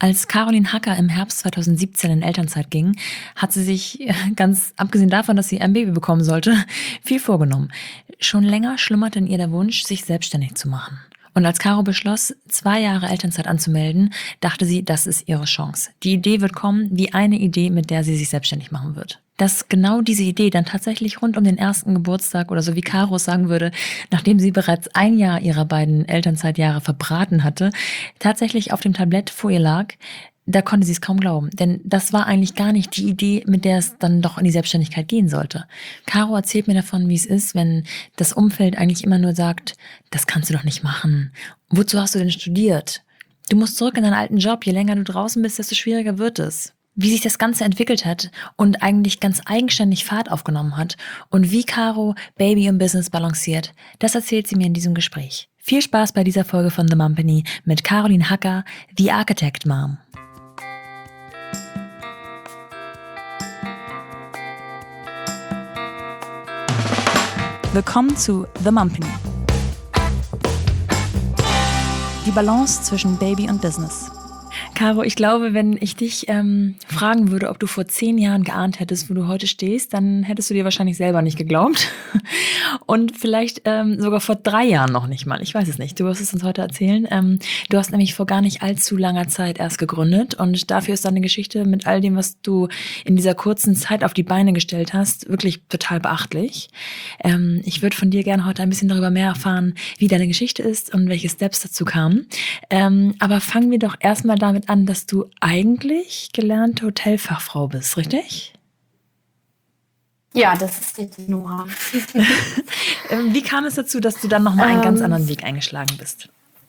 Als Caroline Hacker im Herbst 2017 in Elternzeit ging, hat sie sich, ganz abgesehen davon, dass sie ein Baby bekommen sollte, viel vorgenommen. Schon länger schlummerte in ihr der Wunsch, sich selbstständig zu machen. Und als Caro beschloss, 2 Jahre Elternzeit anzumelden, dachte sie, das ist ihre Chance. Die Idee wird kommen, die eine Idee, mit der sie sich selbstständig machen wird. Dass genau diese Idee dann tatsächlich rund um den ersten Geburtstag oder so wie Caro es sagen würde, nachdem sie bereits 1 Jahr ihrer beiden Elternzeitjahre verbraten hatte, tatsächlich auf dem Tablett vor ihr lag, da konnte sie es kaum glauben. Denn das war eigentlich gar nicht die Idee, mit der es dann doch in die Selbstständigkeit gehen sollte. Caro erzählt mir davon, wie es ist, wenn das Umfeld eigentlich immer nur sagt, das kannst du doch nicht machen. Wozu hast du denn studiert? Du musst zurück in deinen alten Job. Je länger du draußen bist, desto schwieriger wird es. Wie sich das Ganze entwickelt hat und eigentlich ganz eigenständig Fahrt aufgenommen hat und wie Caro Baby und Business balanciert, das erzählt sie mir in diesem Gespräch. Viel Spaß bei dieser Folge von The Mumpany mit Caroline Hacker, The Architect Mom. Willkommen zu The Mumpany. Die Balance zwischen Baby und Business. Caro, ich glaube, wenn ich dich fragen würde, ob du vor 10 Jahren geahnt hättest, wo du heute stehst, dann hättest du dir wahrscheinlich selber nicht geglaubt. Und vielleicht sogar vor 3 Jahren noch nicht mal. Ich weiß es nicht. Du wirst es uns heute erzählen. Du hast nämlich vor gar nicht allzu langer Zeit erst gegründet. Und dafür ist deine Geschichte mit all dem, was du in dieser kurzen Zeit auf die Beine gestellt hast, wirklich total beachtlich. Ich würde von dir gerne heute ein bisschen darüber mehr erfahren, wie deine Geschichte ist und welche Steps dazu kamen. Aber fangen wir doch erstmal damit an, dass du eigentlich gelernte Hotelfachfrau bist, richtig? Ja, das ist die Nora. Wie kam es dazu, dass du dann nochmal einen ganz anderen Weg eingeschlagen bist?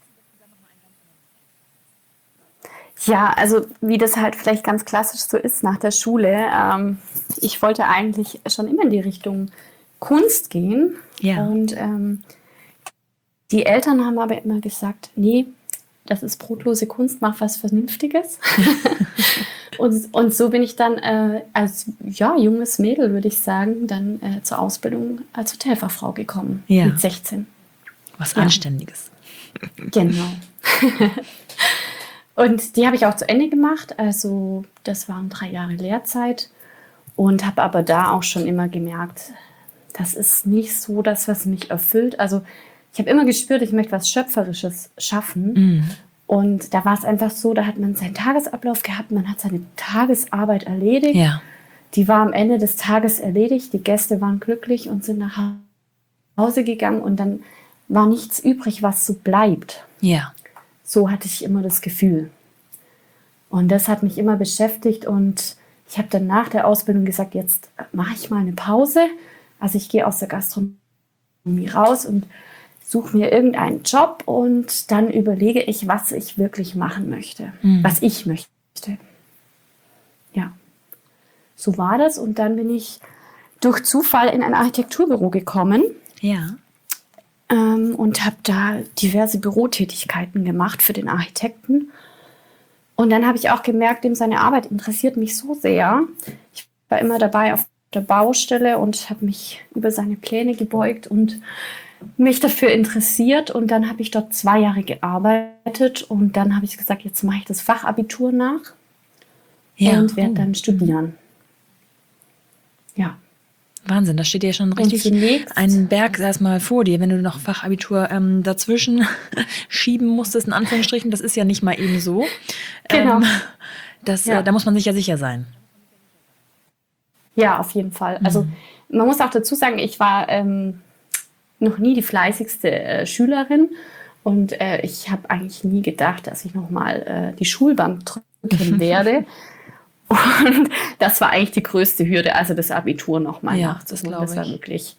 Ja, also wie das halt vielleicht ganz klassisch so ist nach der Schule. Ich wollte eigentlich schon immer in die Richtung Kunst gehen. Ja. Und die Eltern haben aber immer gesagt, nee, das ist brotlose Kunst, mach was Vernünftiges. und so bin ich dann als junges Mädel, würde ich sagen, dann zur Ausbildung als Hotelfachfrau gekommen, mit 16. Was Anständiges. Genau. Und die habe ich auch zu Ende gemacht, also das waren 3 Jahre Lehrzeit und habe aber da auch schon immer gemerkt, das ist nicht so das, was mich erfüllt. Also ich habe immer gespürt, ich möchte was Schöpferisches schaffen. Mhm. Und da war es einfach so, da hat man seinen Tagesablauf gehabt, man hat seine Tagesarbeit erledigt. Ja. Die war am Ende des Tages erledigt, die Gäste waren glücklich und sind nach Hause gegangen und dann war nichts übrig, was so bleibt. Ja. So hatte ich immer das Gefühl. Und das hat mich immer beschäftigt und ich habe dann nach der Ausbildung gesagt, jetzt mache ich mal eine Pause. Also ich gehe aus der Gastronomie raus und suche mir irgendeinen Job und dann überlege ich, was ich wirklich machen möchte, was ich möchte. Ja, so war das und dann bin ich durch Zufall in ein Architekturbüro gekommen. Ja. Und habe da diverse Bürotätigkeiten gemacht für den Architekten. Und dann habe ich auch gemerkt, seine Arbeit interessiert mich so sehr. Ich war immer dabei auf der Baustelle und habe mich über seine Pläne gebeugt und mich dafür interessiert. Und dann habe ich dort 2 Jahre gearbeitet und dann habe ich gesagt, jetzt mache ich das Fachabitur nach und werde dann studieren. Ja. Wahnsinn, da steht ja schon richtig ein Berg erstmal vor dir, wenn du noch Fachabitur dazwischen schieben musstest, in Anführungsstrichen. Das ist ja nicht mal eben so. Genau. Da muss man sich ja sicher sein. Ja, auf jeden Fall. Also man muss auch dazu sagen, ich war noch nie die fleißigste Schülerin und ich habe eigentlich nie gedacht, dass ich nochmal die Schulbank drücken werde. Und das war eigentlich die größte Hürde, also das Abitur nochmal nachzuholen. Das war wirklich,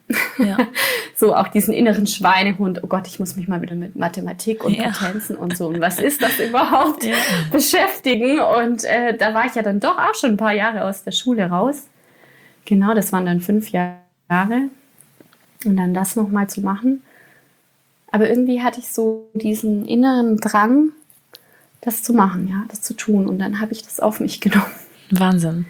so auch diesen inneren Schweinehund, oh Gott, ich muss mich mal wieder mit Mathematik und Potenzen und so, und was ist das überhaupt, beschäftigen. Und da war ich ja dann doch auch schon ein paar Jahre aus der Schule raus. Genau, das waren dann 5 Jahre. Und dann das nochmal zu machen. Aber irgendwie hatte ich so diesen inneren Drang, das zu machen, das zu tun. Und dann habe ich das auf mich genommen. Wahnsinn.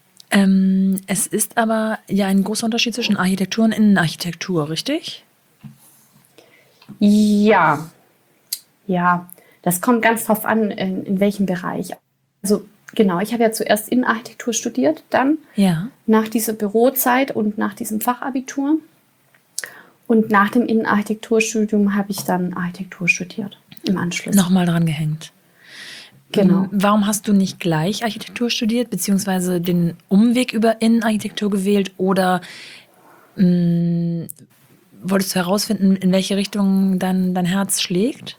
Es ist aber ja ein großer Unterschied zwischen Architektur und Innenarchitektur, richtig? Ja, das Das kommt ganz drauf an, in welchem Bereich. Also genau, ich habe ja zuerst Innenarchitektur studiert, dann nach dieser Bürozeit und nach diesem Fachabitur. Und nach dem Innenarchitekturstudium habe ich dann Architektur studiert im Anschluss. Nochmal dran gehängt. Genau. Warum hast du nicht gleich Architektur studiert, beziehungsweise den Umweg über Innenarchitektur gewählt? Oder wolltest du herausfinden, in welche Richtung dein Herz schlägt?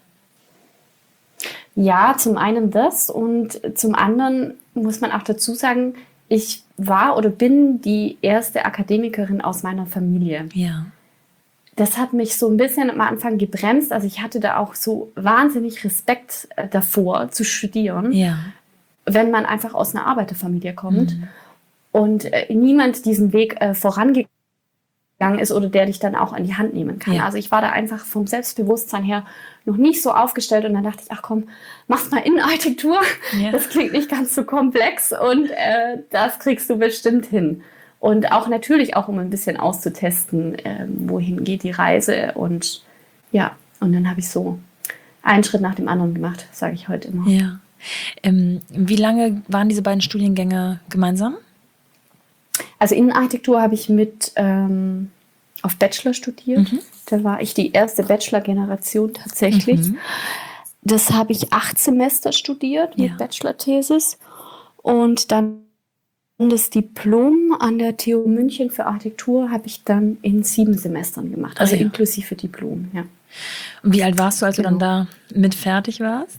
Ja, zum einen das und zum anderen muss man auch dazu sagen, ich war oder bin die erste Akademikerin aus meiner Familie. Ja. Das hat mich so ein bisschen am Anfang gebremst. Also ich hatte da auch so wahnsinnig Respekt davor zu studieren, wenn man einfach aus einer Arbeiterfamilie kommt und niemand diesen Weg vorangegangen ist oder der dich dann auch an die Hand nehmen kann. Ja. Also ich war da einfach vom Selbstbewusstsein her noch nicht so aufgestellt und dann dachte ich, ach komm, mach's mal Innenarchitektur. Ja. Das klingt nicht ganz so komplex und das kriegst du bestimmt hin. Und auch natürlich auch, um ein bisschen auszutesten, wohin geht die Reise. Und ja, und dann habe ich so einen Schritt nach dem anderen gemacht, sage ich heute immer. Ja. Wie lange waren diese beiden Studiengänge gemeinsam? Also Innenarchitektur habe ich mit auf Bachelor studiert. Da war ich die erste Bachelor-Generation tatsächlich. Das habe ich 8 Semester studiert mit Bachelor-Thesis. Und dann das Diplom an der TU München für Architektur habe ich dann in 7 Semestern gemacht, also inklusive Diplom. Ja. Und wie alt warst du, als du dann da mit fertig warst?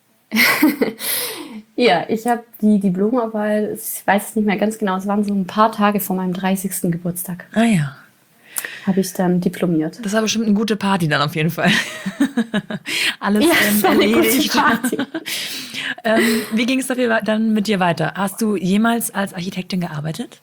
Ja, ich habe die Diplomarbeit, ich weiß es nicht mehr ganz genau, es waren so ein paar Tage vor meinem 30. Geburtstag. Ah ja. Habe ich dann diplomiert. Das war bestimmt eine gute Party dann auf jeden Fall. Alles erledigt. Wie ging es dafür dann mit dir weiter? Hast du jemals als Architektin gearbeitet?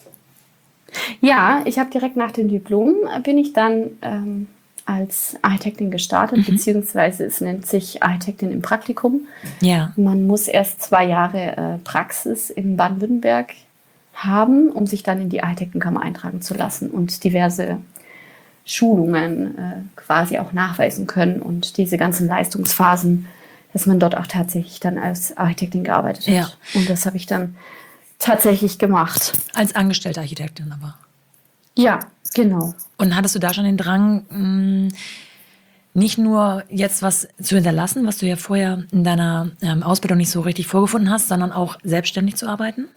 Ja, ich habe direkt nach dem Diplom bin ich dann als Architektin gestartet, beziehungsweise es nennt sich Architektin im Praktikum. Ja. Man muss erst 2 Jahre Praxis in Baden-Württemberg haben, um sich dann in die Architektenkammer eintragen zu lassen und diverse Schulungen quasi auch nachweisen können und diese ganzen Leistungsphasen, dass man dort auch tatsächlich dann als Architektin gearbeitet hat. Ja. Und das habe ich dann tatsächlich gemacht. Als angestellte Architektin aber? Ja, genau. Und hattest du da schon den Drang, nicht nur jetzt was zu hinterlassen, was du ja vorher in deiner Ausbildung nicht so richtig vorgefunden hast, sondern auch selbstständig zu arbeiten?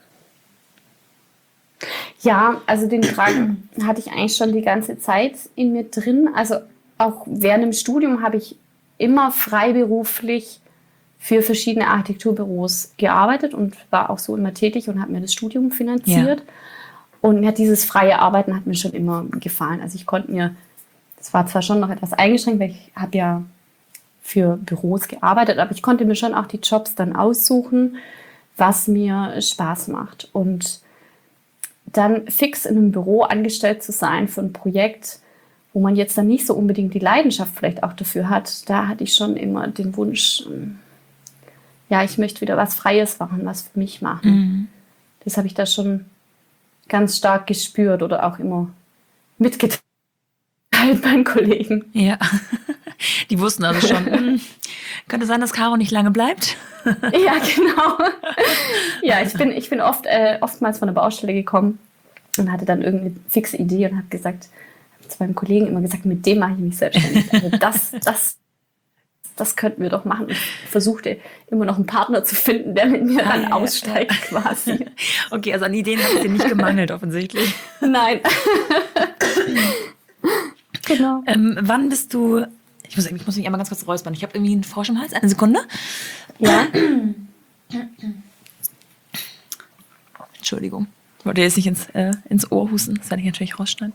Ja, also den Drang hatte ich eigentlich schon die ganze Zeit in mir drin. Also auch während dem Studium habe ich immer freiberuflich für verschiedene Architekturbüros gearbeitet und war auch so immer tätig und habe mir das Studium finanziert. Ja. Und mir hat dieses freie Arbeiten hat mir schon immer gefallen. Also ich konnte mir, das war zwar schon noch etwas eingeschränkt, weil ich habe ja für Büros gearbeitet, aber ich konnte mir schon auch die Jobs dann aussuchen, was mir Spaß macht. Und dann fix in einem Büro angestellt zu sein für ein Projekt, wo man jetzt dann nicht so unbedingt die Leidenschaft vielleicht auch dafür hat, da hatte ich schon immer den Wunsch, ja, ich möchte wieder was Freies machen, was für mich machen. Das habe ich da schon ganz stark gespürt oder auch immer mitgeteilt beim Kollegen. Ja, die wussten also schon, könnte sein, dass Caro nicht lange bleibt. Ja, genau. Ja, ich bin oftmals von der Baustelle gekommen und hatte dann irgendeine fixe Idee und habe gesagt, zu meinem Kollegen immer gesagt, mit dem mache ich mich selbstständig. Also das könnten wir doch machen. Ich versuchte immer noch einen Partner zu finden, der mit mir dann aussteigt quasi. Okay, also an Ideen hat es dir nicht gemangelt offensichtlich. Nein. Genau. Wann bist du... Ich muss mich einmal ganz kurz räuspern. Ich habe irgendwie einen Frosch im Hals. Eine Sekunde. Ja. Entschuldigung. Ich wollte jetzt nicht ins Ohr husten. Das werde ich natürlich rausschneiden.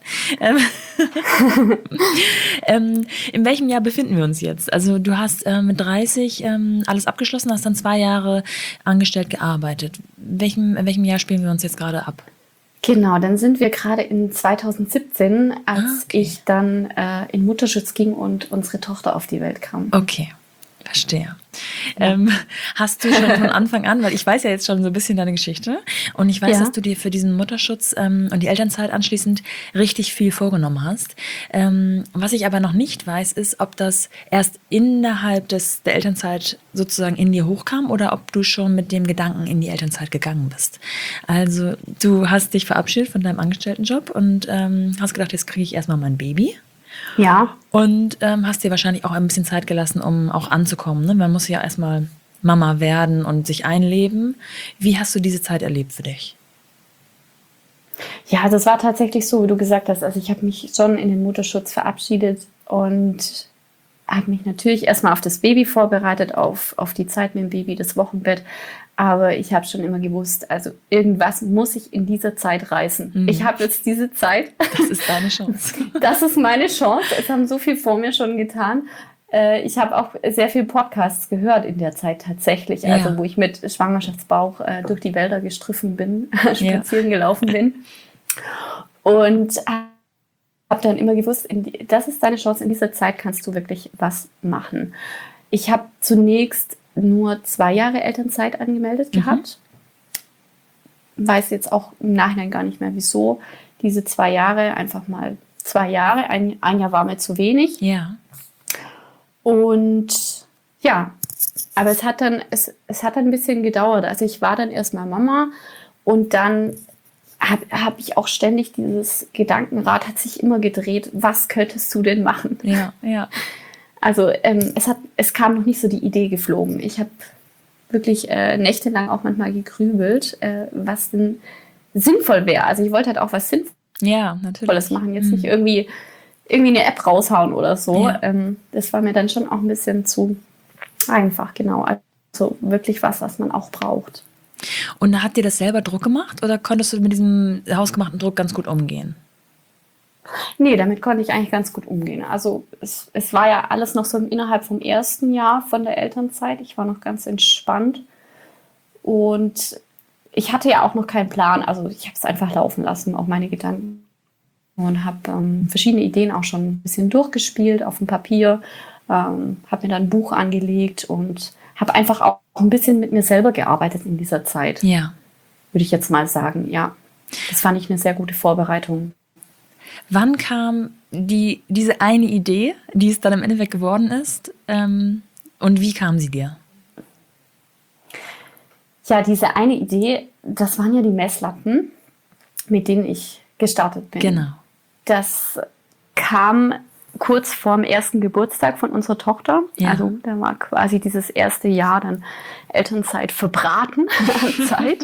In welchem Jahr befinden wir uns jetzt? Also du hast mit 30 alles abgeschlossen, hast dann 2 Jahre angestellt gearbeitet. In welchem Jahr spielen wir uns jetzt gerade ab? Genau, dann sind wir gerade in 2017, als ich dann in Mutterschutz ging und unsere Tochter auf die Welt kam. Okay. Verstehe. Hast du schon von Anfang an, weil ich weiß ja jetzt schon so ein bisschen deine Geschichte und ich weiß, Ja. dass du dir für diesen Mutterschutz und die Elternzeit anschließend richtig viel vorgenommen hast. Was ich aber noch nicht weiß, ist, ob das erst innerhalb der Elternzeit sozusagen in dir hochkam oder ob du schon mit dem Gedanken in die Elternzeit gegangen bist. Also du hast dich verabschiedet von deinem Angestelltenjob und hast gedacht, jetzt kriege ich erstmal mein Baby. Ja. Und hast dir wahrscheinlich auch ein bisschen Zeit gelassen, um auch anzukommen. Ne? Man muss ja erstmal Mama werden und sich einleben. Wie hast du diese Zeit erlebt für dich? Ja, das war tatsächlich so, wie du gesagt hast. Also ich habe mich schon in den Mutterschutz verabschiedet und habe mich natürlich erstmal auf das Baby vorbereitet, auf die Zeit mit dem Baby, das Wochenbett. Aber ich habe schon immer gewusst, also irgendwas muss ich in dieser Zeit reißen. Ich habe jetzt diese Zeit. Das ist deine Chance. Das ist meine Chance. Es haben so viel vor mir schon getan. Ich habe auch sehr viel Podcasts gehört in der Zeit tatsächlich. Ja. Also wo ich mit Schwangerschaftsbauch durch die Wälder gestriffen bin, spazieren gelaufen bin. Und habe dann immer gewusst, das ist deine Chance, in dieser Zeit kannst du wirklich was machen. Ich habe zunächst nur 2 Jahre Elternzeit angemeldet gehabt. Weiß jetzt auch im Nachhinein gar nicht mehr, wieso. Diese 2 Jahre, einfach mal 2 Jahre, ein Jahr war mir zu wenig. Ja. Und ja, aber es hat dann ein bisschen gedauert. Also ich war dann erstmal Mama und dann hab ich auch ständig dieses Gedankenrad hat sich immer gedreht, was könntest du denn machen? Ja, ja. Also es kam noch nicht so die Idee geflogen. Ich habe wirklich nächtelang auch manchmal gegrübelt, was denn sinnvoll wäre. Also ich wollte halt auch was Ja, natürlich. Sinnvolles machen, jetzt nicht irgendwie eine App raushauen oder so. Ja. Das war mir dann schon auch ein bisschen zu einfach, genau. Also wirklich was man auch braucht. Und hat dir das selber Druck gemacht oder konntest du mit diesem hausgemachten Druck ganz gut umgehen? Nee, damit konnte ich eigentlich ganz gut umgehen. Also es war ja alles noch so innerhalb vom ersten Jahr von der Elternzeit. Ich war noch ganz entspannt und ich hatte ja auch noch keinen Plan. Also ich habe es einfach laufen lassen, auch meine Gedanken. Und habe verschiedene Ideen auch schon ein bisschen durchgespielt auf dem Papier. Habe mir dann ein Buch angelegt und habe einfach auch ein bisschen mit mir selber gearbeitet in dieser Zeit. Ja. Würde ich jetzt mal sagen, ja. Das fand ich eine sehr gute Vorbereitung. Wann kam diese eine Idee, die es dann im Endeffekt geworden ist? Und wie kam sie dir? Ja, diese eine Idee, das waren ja die Messlatten, mit denen ich gestartet bin. Genau. Das kam kurz vorm ersten Geburtstag von unserer Tochter. Ja. Also da war quasi dieses erste Jahr dann Elternzeit verbraten an Zeit.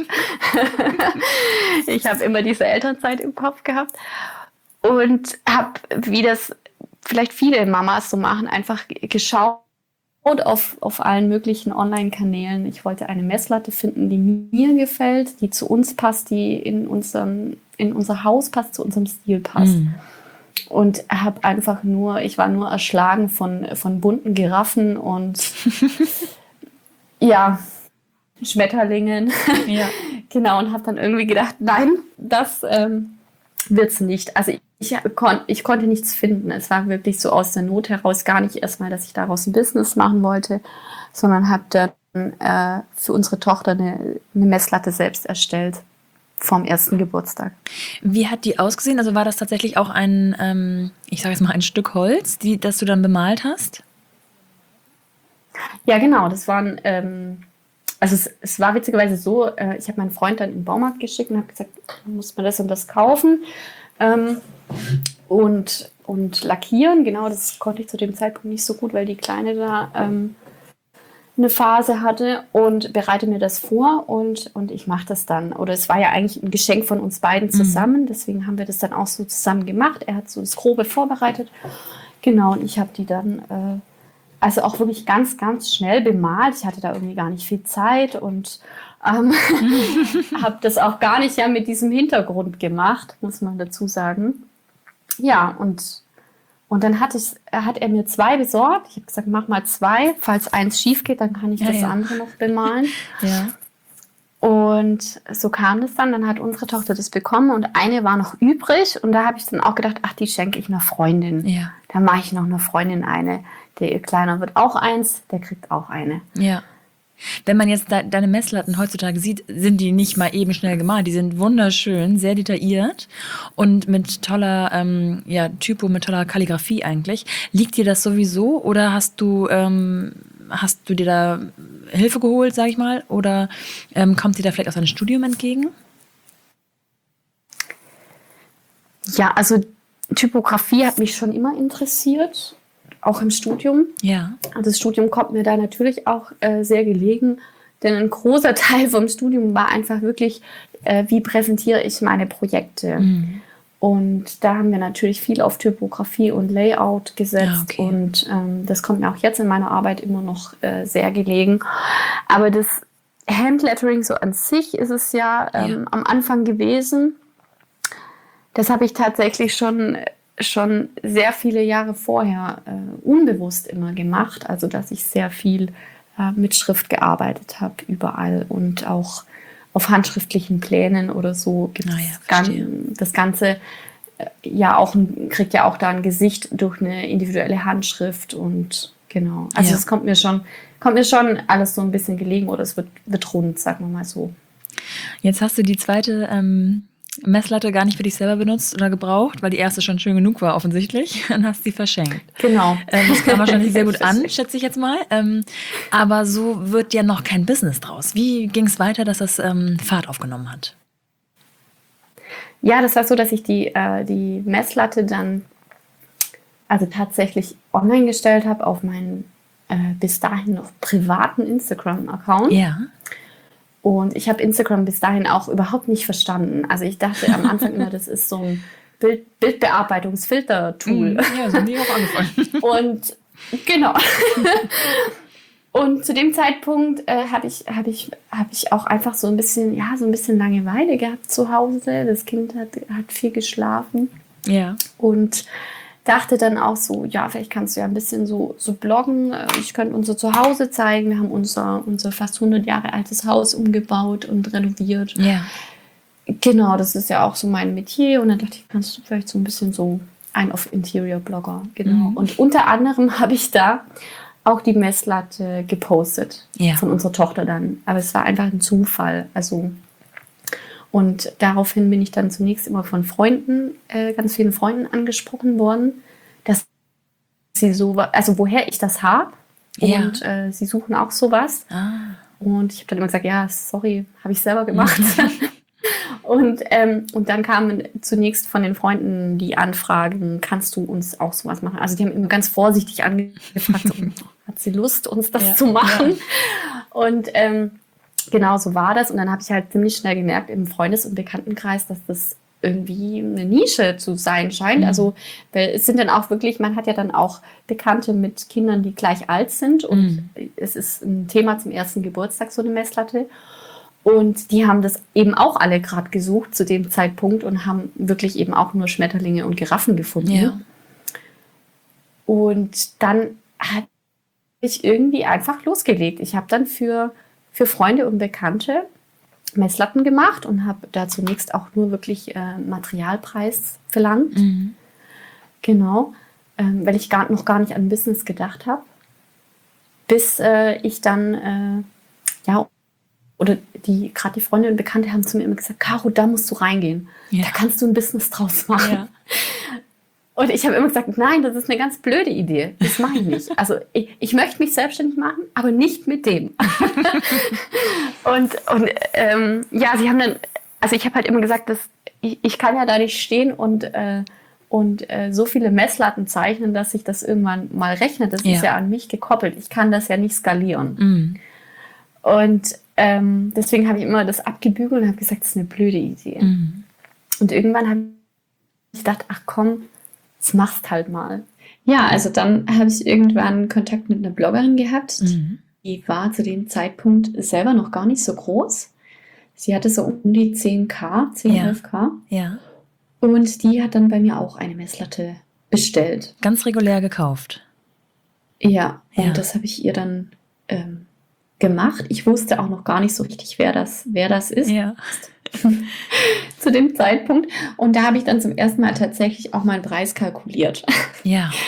Ich habe immer diese Elternzeit im Kopf gehabt und habe, wie das vielleicht viele Mamas so machen, einfach geschaut auf allen möglichen Online-Kanälen. Ich wollte eine Messlatte finden, die mir gefällt, die zu uns passt, die in unser Haus passt, zu unserem Stil passt. Und ich war nur erschlagen von bunten Giraffen und ja, Schmetterlingen. Ja. Genau, und habe dann irgendwie gedacht, nein, das wird's nicht. Also ich konnte nichts finden. Es war wirklich so aus der Not heraus, gar nicht erstmal, dass ich daraus ein Business machen wollte, sondern habe dann für unsere Tochter eine Messlatte selbst erstellt. Vom ersten Geburtstag. Wie hat die ausgesehen? Also war das tatsächlich auch ein, ich sage jetzt mal ein Stück Holz, das du dann bemalt hast? Ja, genau. Das waren, also es war witzigerweise so, ich habe meinen Freund dann in den Baumarkt geschickt und habe gesagt, muss man das und das kaufen und lackieren. Genau, das konnte ich zu dem Zeitpunkt nicht so gut, weil die Kleine da eine Phase hatte und bereite mir das vor und ich mache das dann. Oder es war ja eigentlich ein Geschenk von uns beiden zusammen, deswegen haben wir das dann auch so zusammen gemacht. Er hat so das Grobe vorbereitet. Genau, und ich habe die dann also auch wirklich ganz, ganz schnell bemalt. Ich hatte da irgendwie gar nicht viel Zeit und habe das auch gar nicht mit diesem Hintergrund gemacht, muss man dazu sagen. Ja, und dann hat er mir 2 besorgt. Ich habe gesagt, mach mal 2. Falls eins schief geht, dann kann ich das andere noch bemalen. Ja. Und so kam das dann. Dann hat unsere Tochter das bekommen und eine war noch übrig. Und da habe ich dann auch gedacht, ach, die schenke ich einer Freundin. Ja. Dann mache ich noch einer Freundin eine. der Kleiner wird auch 1, der kriegt auch eine. Ja. Wenn man jetzt deine Messlatten heutzutage sieht, sind die nicht mal eben schnell gemalt. Die sind wunderschön, sehr detailliert und mit toller Typo, mit toller Kalligrafie eigentlich. Liegt dir das sowieso oder hast du dir da Hilfe geholt, sag ich mal? Oder kommt dir da vielleicht auch dein Studium entgegen? Ja, also Typografie hat mich schon immer interessiert, auch im Studium. Ja. Also das Studium kommt mir da natürlich auch sehr gelegen, denn ein großer Teil vom Studium war einfach wirklich, wie präsentiere ich meine Projekte. Mhm. Und da haben wir natürlich viel auf Typografie und Layout gesetzt. Okay. Und das kommt mir auch jetzt in meiner Arbeit immer noch sehr gelegen. Aber das Handlettering so an sich ist es ja am Anfang gewesen. Das habe ich tatsächlich schon sehr viele Jahre vorher unbewusst immer gemacht. Also dass ich sehr viel mit Schrift gearbeitet habe, überall und auch auf handschriftlichen Plänen oder so gibt das Ganze kriegt ja auch da ein Gesicht durch eine individuelle Handschrift und genau. Also das kommt mir schon alles so ein bisschen gelegen oder es wird rund, sagen wir mal so. Jetzt hast du die zweite Messlatte gar nicht für dich selber benutzt oder gebraucht, weil die erste schon schön genug war offensichtlich und hast sie verschenkt. Genau. Das kam wahrscheinlich sehr gut an, schätze ich jetzt mal. Aber so wird ja noch kein Business draus. Wie ging es weiter, dass das Fahrt aufgenommen hat? Ja, das war so, dass ich die Messlatte dann also tatsächlich online gestellt habe auf meinen bis dahin noch privaten Instagram-Account. Ja. Und ich habe Instagram bis dahin auch überhaupt nicht verstanden. Also ich dachte am Anfang immer, das ist so ein Bildbearbeitungsfilter-Tool. Ja, so haben die auch angefangen. Und genau. Und zu dem Zeitpunkt habe ich auch einfach so ein bisschen Langeweile gehabt zu Hause. Das Kind hat viel geschlafen. Ja. Und dachte dann auch so, ja, vielleicht kannst du ja ein bisschen so bloggen. Ich könnte unser Zuhause zeigen. Wir haben unser fast 100 Jahre altes Haus umgebaut und renoviert. Ja. Genau, das ist ja auch so mein Metier. Und dann dachte ich, kannst du vielleicht so ein bisschen so ein auf Interior-Blogger. Genau. Mhm. Und unter anderem habe ich da auch die Messlatte gepostet von unserer Tochter dann. Aber es war einfach ein Zufall. Und daraufhin bin ich dann zunächst immer von Freunden, ganz vielen Freunden angesprochen worden, dass sie woher ich das habe. Ja. Und sie suchen auch sowas. Ah. Und ich habe dann immer gesagt, ja, sorry, habe ich selber gemacht. Und dann kamen zunächst von den Freunden die Anfragen, kannst du uns auch sowas machen? Also die haben immer ganz vorsichtig angefragt, so, hat sie Lust, uns das zu machen? Ja. Und genau so war das. Und dann habe ich halt ziemlich schnell gemerkt im Freundes- und Bekanntenkreis, dass das irgendwie eine Nische zu sein scheint. Mhm. Also weil es sind dann auch wirklich, man hat ja dann auch Bekannte mit Kindern, die gleich alt sind. Und es ist ein Thema zum ersten Geburtstag, so eine Messlatte. Und die haben das eben auch alle gerade gesucht zu dem Zeitpunkt und haben wirklich eben auch nur Schmetterlinge und Giraffen gefunden. Ja. Und dann habe ich irgendwie einfach losgelegt. Ich habe dann für Freunde und Bekannte Messlatten gemacht und habe da zunächst auch nur wirklich Materialpreis verlangt. Mhm. Genau, weil ich noch gar nicht an Business gedacht habe. Bis ich dann, oder gerade die Freunde und Bekannte haben zu mir immer gesagt, Caro, da musst du reingehen. Ja. Da kannst du ein Business draus machen. Ja. Und ich habe immer gesagt, nein, das ist eine ganz blöde Idee. Das mache ich nicht. Also ich möchte mich selbstständig machen, aber nicht mit dem. und sie haben dann, also ich habe halt immer gesagt, dass ich kann ja da nicht stehen und so viele Messlatten zeichnen, dass sich das irgendwann mal rechnet. Das ist ja an mich gekoppelt. Ich kann das ja nicht skalieren. Mhm. Und deswegen habe ich immer das abgebügelt und habe gesagt, das ist eine blöde Idee. Mhm. Und irgendwann habe ich gedacht, ach komm, das machst halt mal. Ja, also dann habe ich irgendwann Kontakt mit einer Bloggerin gehabt. Mhm. Die war zu dem Zeitpunkt selber noch gar nicht so groß. Sie hatte so um die 10.000, 11.000. Ja. Und die hat dann bei mir auch eine Messlatte bestellt. Ganz regulär gekauft. Ja, und das habe ich ihr dann gemacht. Ich wusste auch noch gar nicht so richtig, wer das ist. Ja. Zu dem Zeitpunkt. Und da habe ich dann zum ersten Mal tatsächlich auch meinen Preis kalkuliert. Ja.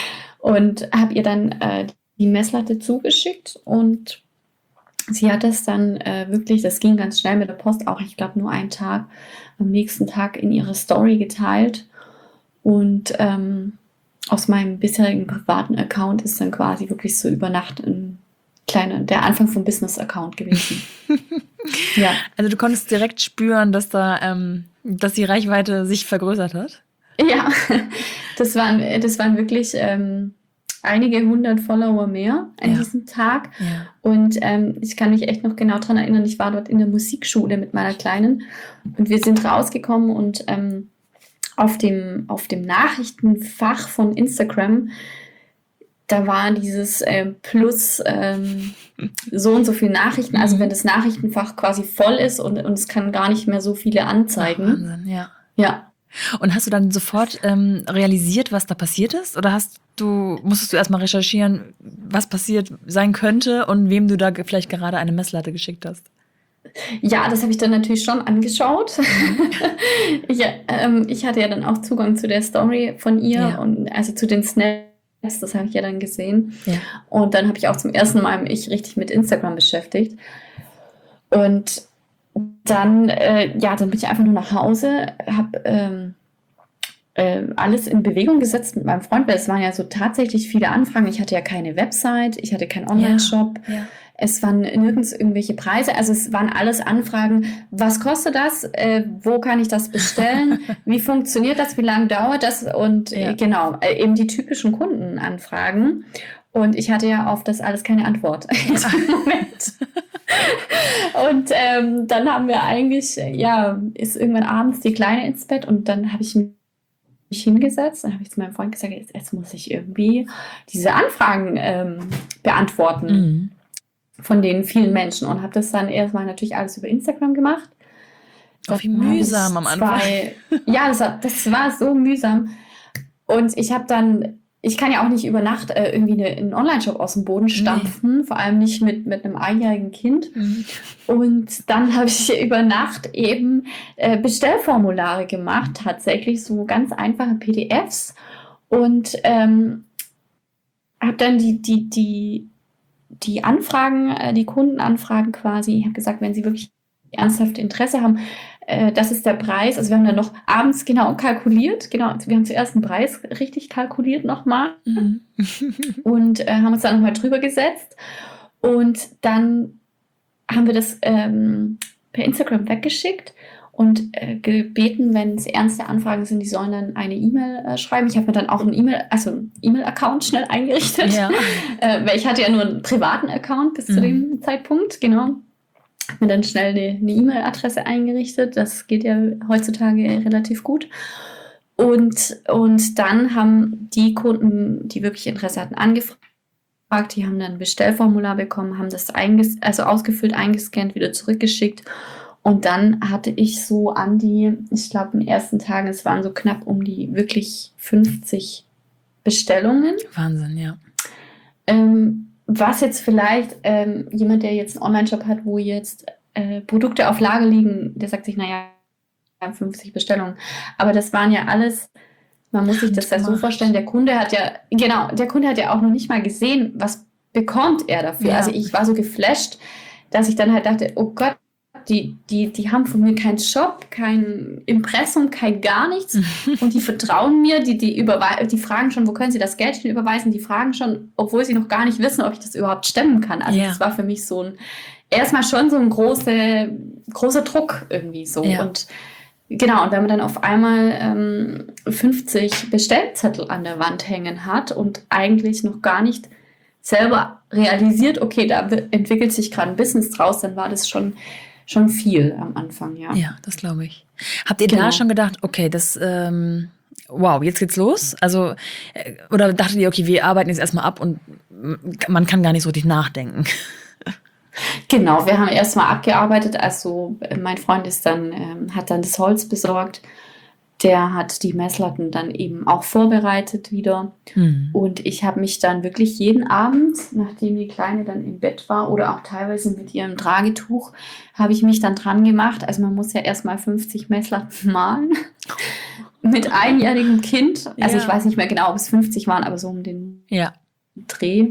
und habe ihr dann die Messlatte zugeschickt und sie hat das dann wirklich, das ging ganz schnell mit der Post, auch ich glaube nur einen Tag, am nächsten Tag in ihre Story geteilt und aus meinem bisherigen privaten Account ist dann quasi wirklich so über Nacht der Anfang vom Business-Account gewesen. Ja. Also du konntest direkt spüren, dass dass die Reichweite sich vergrößert hat? Ja, das waren wirklich einige 100 Follower mehr an diesem Tag. Ja. Und ich kann mich echt noch genau daran erinnern, ich war dort in der Musikschule mit meiner Kleinen und wir sind rausgekommen und auf dem Nachrichtenfach von Instagram, da war dieses plus so und so viele Nachrichten, also wenn das Nachrichtenfach quasi voll ist und es kann gar nicht mehr so viele anzeigen. Ach, Wahnsinn, ja. Ja. Und hast du dann sofort realisiert, was da passiert ist? Oder musstest du erstmal recherchieren, was passiert sein könnte und wem du da vielleicht gerade eine Messlatte geschickt hast? Ja, das habe ich dann natürlich schon angeschaut. Ich hatte ja dann auch Zugang zu der Story von ihr und also zu den Snaps, das habe ich ja dann gesehen. Ja. Und dann habe ich auch zum ersten Mal mich richtig mit Instagram beschäftigt. Und dann, dann bin ich einfach nur nach Hause, habe alles in Bewegung gesetzt mit meinem Freund, weil es waren ja so tatsächlich viele Anfragen. Ich hatte ja keine Website, ich hatte keinen Online-Shop. Ja. Es waren nirgends irgendwelche Preise, also es waren alles Anfragen, was kostet das, wo kann ich das bestellen, wie funktioniert das, wie lange dauert das und genau, eben die typischen Kundenanfragen und ich hatte ja auf das alles keine Antwort in dem Moment. Und dann haben wir eigentlich, ist irgendwann abends die Kleine ins Bett und dann habe ich mich hingesetzt, dann habe ich zu meinem Freund gesagt, jetzt muss ich irgendwie diese Anfragen beantworten. Von den vielen Menschen und habe das dann erstmal natürlich alles über Instagram gemacht. Auch wie mühsam am Anfang. Ja, das war so mühsam. Und ich kann ja auch nicht über Nacht irgendwie einen Online-Shop aus dem Boden stampfen, vor allem nicht mit einem einjährigen Kind. Und dann habe ich über Nacht eben Bestellformulare gemacht, tatsächlich so ganz einfache PDFs und habe dann die Anfragen, die Kundenanfragen quasi, ich habe gesagt, wenn sie wirklich ernsthaft Interesse haben, das ist der Preis. Also wir haben dann noch abends genau kalkuliert, wir haben zuerst den Preis richtig kalkuliert nochmal und haben uns dann nochmal drüber gesetzt und dann haben wir das per Instagram weggeschickt und gebeten, wenn es ernste Anfragen sind, die sollen dann eine E-Mail schreiben. Ich habe mir dann auch einen E-Mail-Account schnell eingerichtet, weil ich hatte ja nur einen privaten Account bis zu dem Zeitpunkt, genau. Habe mir dann schnell eine E-Mail-Adresse eingerichtet, das geht ja heutzutage relativ gut. Und dann haben die Kunden, die wirklich Interesse hatten, angefragt, die haben dann ein Bestellformular bekommen, haben das ausgefüllt, eingescannt, wieder zurückgeschickt. Und dann hatte ich so ich glaube, in den ersten Tagen, es waren so knapp um die wirklich 50 Bestellungen. Wahnsinn, ja. Was jetzt vielleicht jemand, der jetzt einen Online-Shop hat, wo jetzt Produkte auf Lager liegen, der sagt sich, 50 Bestellungen. Aber das waren ja alles, man muss sich das ja so vorstellen, der Kunde hat ja auch noch nicht mal gesehen, was bekommt er dafür. Ja. Also ich war so geflasht, dass ich dann halt dachte, oh Gott, die haben von mir keinen Shop, kein Impressum, kein gar nichts. Und die vertrauen mir, die fragen schon, wo können sie das Geld hin überweisen? Die fragen schon, obwohl sie noch gar nicht wissen, ob ich das überhaupt stemmen kann. Also das war für mich erstmal schon so ein großer Druck irgendwie so. Ja. Und genau, und wenn man dann auf einmal 50 Bestellzettel an der Wand hängen hat und eigentlich noch gar nicht selber realisiert, okay, da entwickelt sich gerade ein Business draus, dann war das schon viel am Anfang, ja. Ja, das glaube ich. Habt ihr da schon gedacht, okay, wow, jetzt geht's los? Also, oder dachtet ihr, okay, wir arbeiten jetzt erstmal ab und man kann gar nicht so richtig nachdenken? Genau, wir haben erstmal abgearbeitet. Also mein Freund hat dann das Holz besorgt. Der hat die Messlatten dann eben auch vorbereitet wieder. Und ich habe mich dann wirklich jeden Abend, nachdem die Kleine dann im Bett war oder auch teilweise mit ihrem Tragetuch, habe ich mich dann dran gemacht. Also man muss ja erstmal 50 Messlatten malen. mit einjährigem Kind. Also Ja. ich weiß nicht mehr genau, ob es 50 waren, aber so um den Ja. Dreh.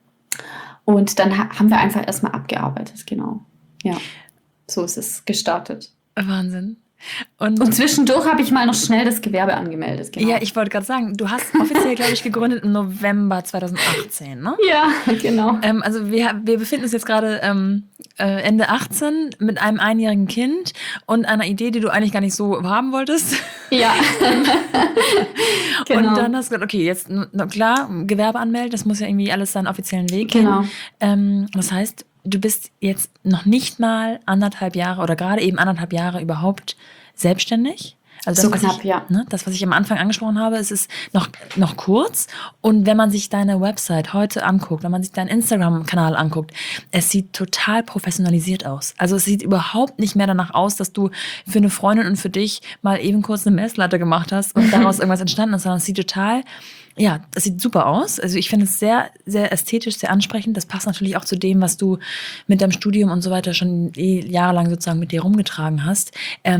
Und dann haben wir einfach erstmal abgearbeitet, genau. Ja, so ist es gestartet. Wahnsinn. Und zwischendurch habe ich mal noch schnell das Gewerbe angemeldet, genau. Ja, ich wollte gerade sagen, du hast offiziell, glaube ich, gegründet im November 2018, ne? Ja, genau. Also wir befinden uns jetzt gerade Ende 18 mit einem einjährigen Kind und einer Idee, die du eigentlich gar nicht so haben wolltest. Ja. Genau. Und dann hast du gesagt, okay, jetzt klar, Gewerbe anmelden, das muss ja irgendwie alles seinen offiziellen Weg gehen. Das heißt, du bist jetzt noch nicht mal 1,5 Jahre oder gerade eben 1,5 Jahre überhaupt selbstständig. Also so knapp, ja. Das, was ich am Anfang angesprochen habe, es ist noch kurz. Und wenn man sich deine Website heute anguckt, wenn man sich deinen Instagram-Kanal anguckt, es sieht total professionalisiert aus. Also es sieht überhaupt nicht mehr danach aus, dass du für eine Freundin und für dich mal eben kurz eine Messlatte gemacht hast und daraus irgendwas entstanden ist, sondern es sieht total, ja, es sieht super aus. Also ich finde es sehr, sehr ästhetisch, sehr ansprechend. Das passt natürlich auch zu dem, was du mit deinem Studium und so weiter schon jahrelang sozusagen mit dir rumgetragen hast.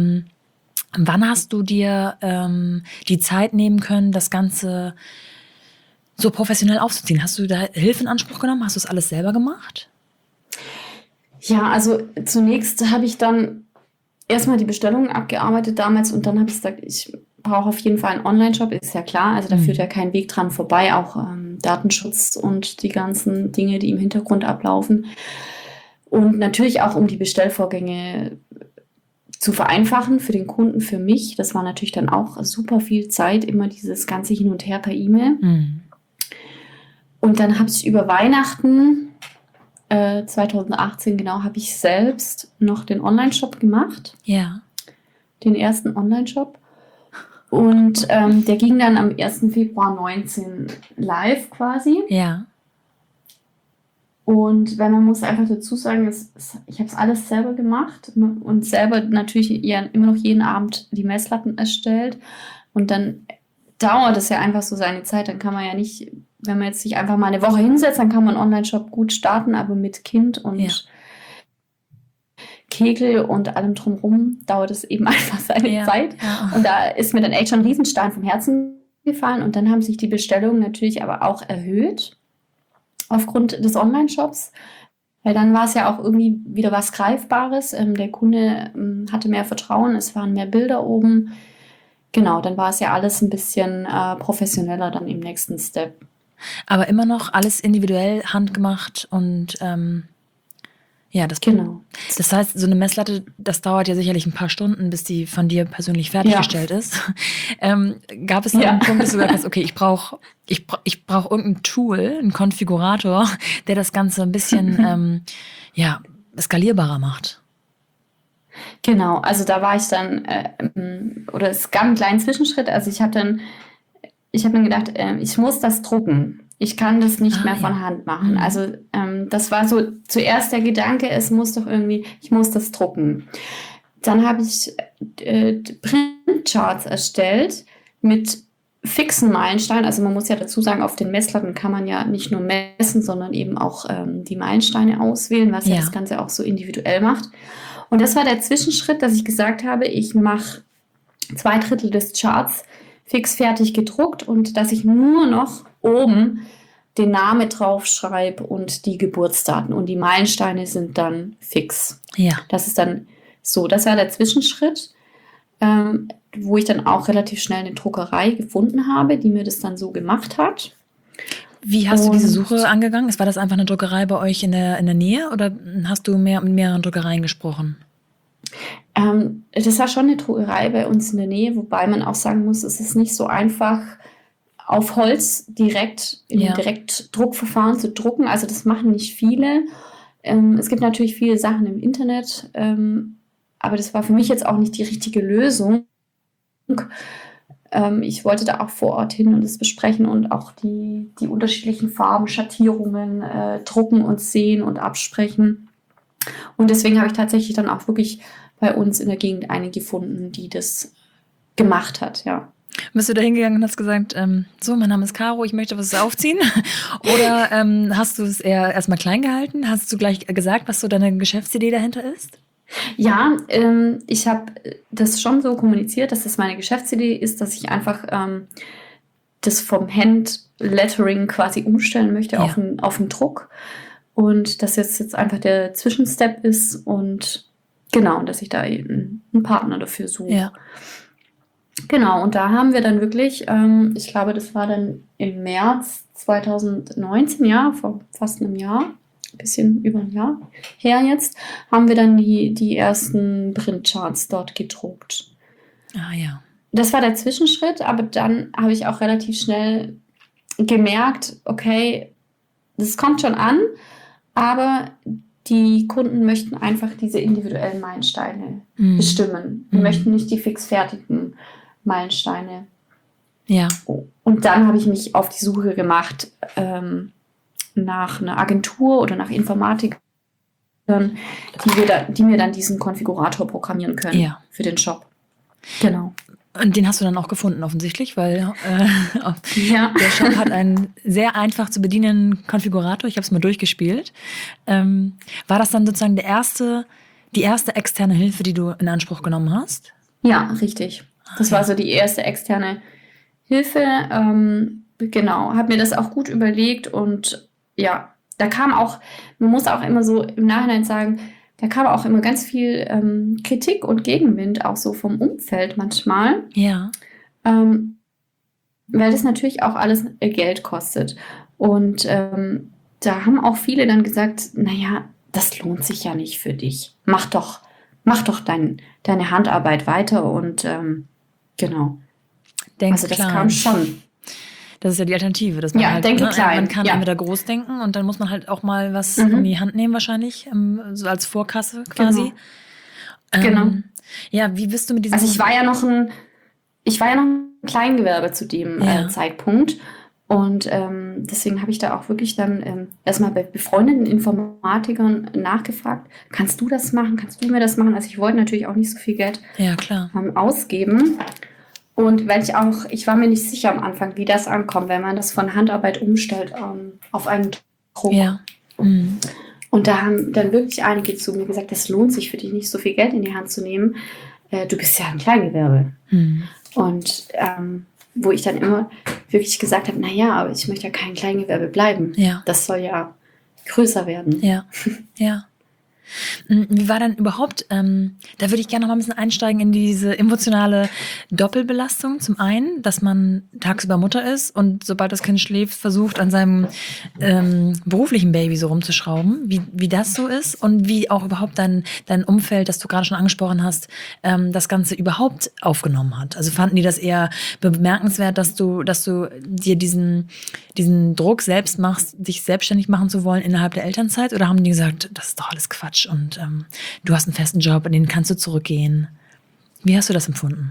Wann hast du dir die Zeit nehmen können, das Ganze so professionell aufzuziehen? Hast du da Hilfe in Anspruch genommen? Hast du das alles selber gemacht? Ja, also zunächst habe ich dann erstmal die Bestellungen abgearbeitet damals und dann habe ich gesagt, ich brauche auf jeden Fall einen Online-Shop, ist ja klar. Also da führt ja kein Weg dran vorbei, auch Datenschutz und die ganzen Dinge, die im Hintergrund ablaufen. Und natürlich auch, um die Bestellvorgänge zu vereinfachen für den Kunden, für mich. Das war natürlich dann auch super viel Zeit, immer dieses ganze Hin und Her per E-Mail. Und dann habe ich über Weihnachten 2018, genau, habe ich selbst noch den Online-Shop gemacht. Ja. Den ersten Online-Shop. Und der ging dann am 1. Februar 19 live quasi. Ja. Und wenn man muss einfach dazu sagen, ich habe es alles selber gemacht und selber natürlich immer noch jeden Abend die Messlatten erstellt. Und dann dauert es ja einfach so seine Zeit. Dann kann man ja nicht, wenn man jetzt sich einfach mal eine Woche hinsetzt, dann kann man einen Online-Shop gut starten, aber mit Kind und Kegel und allem drumherum dauert es eben einfach seine Zeit. Ja. Und da ist mir dann echt schon ein Riesenstein vom Herzen gefallen. Und dann haben sich die Bestellungen natürlich aber auch erhöht. Aufgrund des Online-Shops, weil dann war es ja auch irgendwie wieder was Greifbares. Der Kunde hatte mehr Vertrauen, es waren mehr Bilder oben. Genau, dann war es ja alles ein bisschen professioneller dann im nächsten Step. Aber immer noch alles individuell handgemacht und ja, genau. Das heißt, so eine Messlatte, das dauert ja sicherlich ein paar Stunden, bis die von dir persönlich fertiggestellt ist. Gab es da einen Punkt, dass du gesagt hast, okay, ich brauch irgendein Tool, einen Konfigurator, der das Ganze ein bisschen skalierbarer macht? Genau, also da war ich dann, oder es gab einen kleinen Zwischenschritt. Also ich habe dann gedacht, ich muss das drucken. Ich kann das nicht mehr von Hand machen. Also das war so zuerst der Gedanke, ich muss das drucken. Dann habe ich Printcharts erstellt mit fixen Meilensteinen. Also man muss ja dazu sagen, auf den Messlatten kann man ja nicht nur messen, sondern eben auch die Meilensteine auswählen, was ja das Ganze auch so individuell macht. Und das war der Zwischenschritt, dass ich gesagt habe, ich mache 2/3 des Charts fix fertig gedruckt und dass ich nur noch oben den Namen draufschreibe und die Geburtsdaten und die Meilensteine sind dann fix. Ja. Das ist dann so, das war der Zwischenschritt, wo ich dann auch relativ schnell eine Druckerei gefunden habe, die mir das dann so gemacht hat. Wie hast du diese Suche angegangen? War das einfach eine Druckerei bei euch in der Nähe oder hast du mit mehreren Druckereien gesprochen? Das war schon eine Druckerei bei uns in der Nähe, wobei man auch sagen muss, es ist nicht so einfach, auf Holz direkt im Direktdruckverfahren zu drucken. Also das machen nicht viele. Es gibt natürlich viele Sachen im Internet, aber das war für mich jetzt auch nicht die richtige Lösung. Ich wollte da auch vor Ort hin und das besprechen und auch die unterschiedlichen Farben, Schattierungen drucken und sehen und absprechen. Und deswegen habe ich tatsächlich dann auch wirklich bei uns in der Gegend eine gefunden, die das gemacht hat, ja. Bist du da hingegangen und hast gesagt, so, mein Name ist Caro, ich möchte was aufziehen? Oder hast du es eher erstmal klein gehalten? Hast du gleich gesagt, was so deine Geschäftsidee dahinter ist? Ja, ich habe das schon so kommuniziert, dass das meine Geschäftsidee ist, dass ich einfach das vom Handlettering quasi umstellen möchte Ja. auf den Druck und dass jetzt einfach der Zwischenstep ist und genau, dass ich da eben einen Partner dafür suche. Ja. Genau, und da haben wir dann wirklich, ich glaube, das war dann im März 2019, ja, vor fast einem Jahr, ein bisschen über ein Jahr her jetzt, haben wir dann die ersten Printcharts dort gedruckt. Ah ja. Das war der Zwischenschritt, aber dann habe ich auch relativ schnell gemerkt, okay, das kommt schon an, aber die Kunden möchten einfach diese individuellen Meilensteine bestimmen. Die möchten nicht die fixfertigen Meilensteine. Ja. Und dann habe ich mich auf die Suche gemacht nach einer Agentur oder nach Informatikern, die mir dann diesen Konfigurator programmieren können für den Shop. Genau. Und den hast du dann auch gefunden, offensichtlich, weil der Shop hat einen sehr einfach zu bedienenden Konfigurator. Ich habe es mal durchgespielt. War das dann sozusagen die erste externe Hilfe, die du in Anspruch genommen hast? Ja, richtig. Das war so die erste externe Hilfe. Genau, habe mir das auch gut überlegt und ja, da kam auch, man muss auch immer so im Nachhinein sagen, da kam auch immer ganz viel Kritik und Gegenwind, auch so vom Umfeld manchmal. Ja. Weil das natürlich auch alles Geld kostet. Und da haben auch viele dann gesagt, naja, das lohnt sich ja nicht für dich. Mach doch deine Handarbeit weiter und genau. Denk das klein. kam schon. Das ist ja die Alternative. Dass man denke klein. Man kann entweder groß denken und dann muss man halt auch mal was in die Hand nehmen wahrscheinlich, so als Vorkasse quasi. Genau. Ja, wie bist du mit diesem... Also ich war ja noch ein Kleingewerbe zu dem Zeitpunkt und deswegen habe ich da auch wirklich dann erstmal bei befreundeten Informatikern nachgefragt, kannst du das machen, kannst du mir das machen? Also ich wollte natürlich auch nicht so viel Geld ausgeben. Und weil ich war mir nicht sicher am Anfang, wie das ankommt, wenn man das von Handarbeit umstellt auf einen Druck. Ja. Und da haben dann wirklich einige zu mir gesagt, das lohnt sich für dich nicht, so viel Geld in die Hand zu nehmen. Du bist ja ein Kleingewerbe. Und wo ich dann immer wirklich gesagt habe, naja, aber ich möchte ja kein Kleingewerbe bleiben. Ja. Das soll ja größer werden. Ja, ja. Wie war denn überhaupt, da würde ich gerne noch mal ein bisschen einsteigen in diese emotionale Doppelbelastung. Zum einen, dass man tagsüber Mutter ist und sobald das Kind schläft, versucht an seinem beruflichen Baby so rumzuschrauben, wie das so ist und wie auch überhaupt dein Umfeld, das du gerade schon angesprochen hast, das Ganze überhaupt aufgenommen hat. Also fanden die das eher bemerkenswert, dass du dir diesen Druck selbst machst, dich selbstständig machen zu wollen innerhalb der Elternzeit, oder haben die gesagt, das ist doch alles Quatsch und du hast einen festen Job, in den kannst du zurückgehen? Wie hast du das empfunden?